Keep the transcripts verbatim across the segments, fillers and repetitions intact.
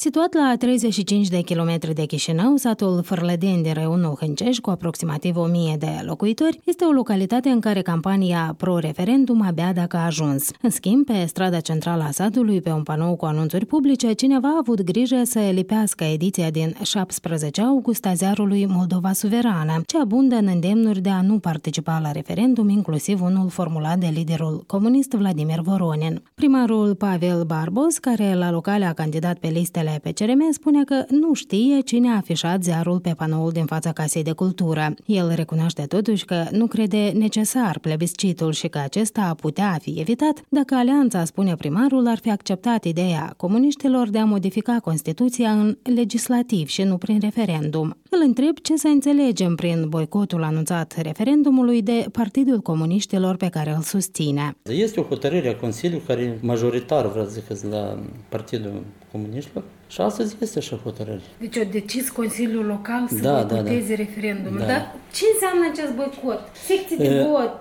Situat la treizeci și cinci de kilometri de Chișinău, satul Fârlădeni din raionul Hâncești, cu aproximativ o mie de locuitori, este o localitate în care campania pro-referendum abia dacă a ajuns. În schimb, pe strada centrală a satului, pe un panou cu anunțuri publice, cineva a avut grijă să lipească ediția din șaptesprezece august a ziarului Moldova Suverană, ce abundă în îndemnuri de a nu participa la referendum, inclusiv unul formulat de liderul comunist Vladimir Voronin. Primarul Pavel Barbos, care la locale a candidat pe listele P C R M, spune că nu știe cine a afișat ziarul pe panoul din fața Casei de Cultură. El recunoaște totuși că nu crede necesar plebiscitul și că acesta putea fi evitat dacă alianța, spune primarul, ar fi acceptat ideea comuniștilor de a modifica Constituția în legislativ și nu prin referendum. Îl întreb ce să înțelegem prin boicotul anunțat referendumului de Partidul Comuniștilor pe care îl susține. Este o hotărâre a Consiliului care majoritar, vreau să zic, la Partidul Comuniștilor. Și astăzi este așa hotărâre. Deci a decis Consiliul Local să da, boicoteze da, da. referendumul. Da. Dar ce înseamnă acest boicot? Secții de e, vot?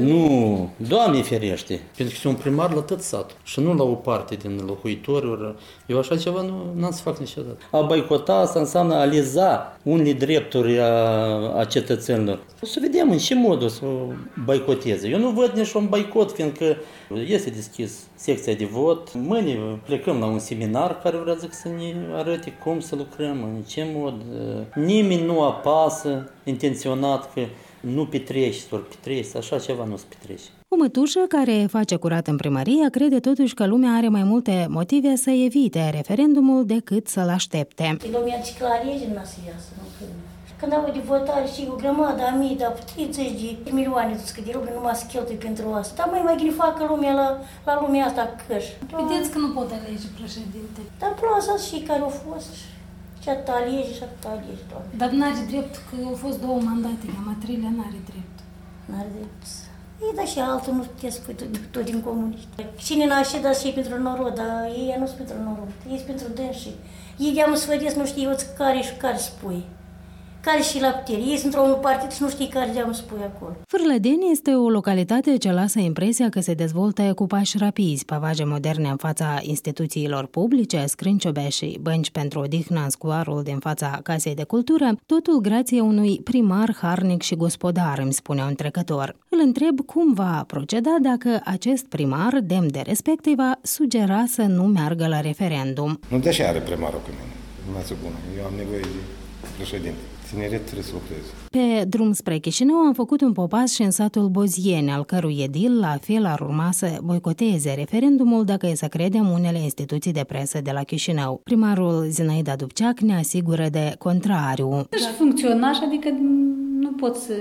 Nu, Doamne ferește. Pentru că sunt un primar la tot satul și nu la o parte din locuitori. Eu așa ceva nu am să fac niciodată. A boicota asta înseamnă a liza unele drepturi a, a cetățenilor. O să vedem în ce mod o să boicoteze. Eu nu văd nici un boicot, fiindcă este deschis secția de vot. Mâine plecăm la un seminar care vrea zic să ne arăte cum să lucrăm, în ce mod. Nimeni nu apasă intenționat că nu petreci, ori petreci, așa ceva nu se petrece. O mătușă care face curat în primărie crede totuși că lumea are mai multe motive să evite referendumul decât să-l aștepte. Lumea zice că alege n-a să iasă, nu când. Când au de votare și o grămadă, a mii, dar treizeci de milioane de ruble numai să cheltui pentru asta. Dar mai mai gine facă lumea la, la lumea asta câș. Vedeți că nu pot alege președinte. Dar proasa și care au fost. Și atât alege și atât alege, doamne. Dar n-are drept că au fost două mandate, a treilea n-are drept. N-are drept. Ei, dar și altul nu puteți spui tot, tot din comuniști. Cine n-a aședat și pentru norod, dar ei nu sunt pentru norod, ei sunt pentru dânsii. Ei de-am să vedeți, nu știu care și care spui. Care și la putere. Ei sunt într-un partid și nu știi care de-am spui acolo. Fârlădeni este o localitate ce lasă impresia că se dezvoltă cu pași rapizi, pavaje moderne în fața instituțiilor publice, scrânciobe și bănci pentru odihnă în scuarul din fața Casei de Cultură, totul grație unui primar harnic și gospodar, îmi spune un trecător. Îl întreb cum va proceda dacă acest primar, demn de respect, îi va sugera să nu meargă la referendum. Nu de așa are primarul pe mine. Nu mai bună. Eu am nevoie de președinte. Tineret trebuie să lucreze. Pe drum spre Chișinău am făcut un popas și în satul Bozieni, al cărui edil la fel ar urma să boicoteze referendumul dacă e să credem unele instituții de presă de la Chișinău. Primarul Zinaida Dubceac ne asigură de contrariu. Deci funcționa așa, adică nu pot să,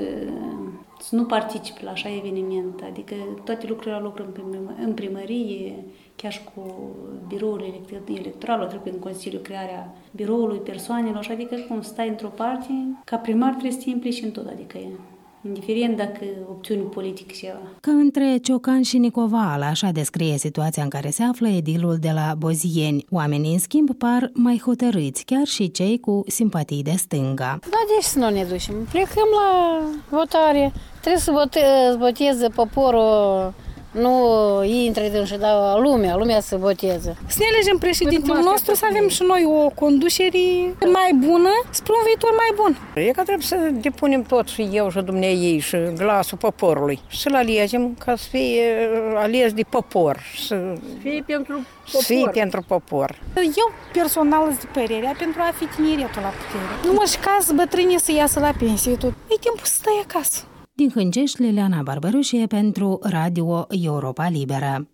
să nu particip la așa eveniment, adică toate lucrurile lucrăm în primărie, chiar și cu biroul electoral, trebuie în Consiliu crearea biroului persoanelor, adică cum stai într-o parte, ca primar trebuie să te implici în tot, adică indiferent dacă opțiuni politice ceva. Ca între Ciocan și Nicovala, așa descrie situația în care se află edilul de la Bozieni. Oamenii, în schimb, par mai hotărâți, chiar și cei cu simpatii de stânga. Da, deci să nu ne ducem. Plecăm la votare. Trebuie să voteze poporul. Nu intre din și da lumea, lumea să voteze. Să ne alegem președintele nostru, să avem și noi o conducere mai bună, spre un viitor mai bun. E că trebuie să depunem tot și eu și dumneavoastră și glasul poporului. Să-l alegem ca să fie ales de popor. Să fie pentru popor. Fie pentru popor. Eu personal sunt de părerea pentru a fi tineretul la putere. Nu mă și ca să bătrânii să iasă la pensie tot. E timpul să stai acasă. Din Hâncești, Liliana Barbarușie pentru Radio Europa Liberă.